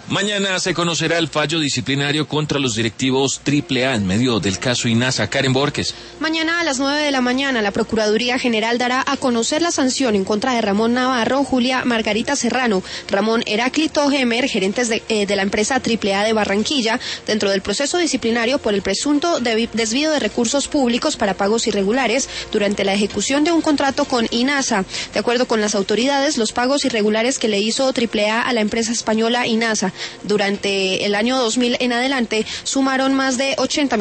Mañana se conocerá el fallo disciplinario contra los directivos AAA en medio del caso INASA. Karen Borges. Mañana a las 9 de la mañana la Procuraduría General dará a conocer la sanción en contra de Ramón Navarro, Julia Margarita Serrano, Ramón Heráclito Gemer, gerentes de la empresa AAA de Barranquilla, dentro del proceso disciplinario por el presunto desvío de recursos públicos para pagos irregulares durante la ejecución de un contrato con INASA. De acuerdo con las autoridades, los pagos irregulares que le hizo AAA a la empresa española INASA durante el año 2000 en adelante sumaron más de 80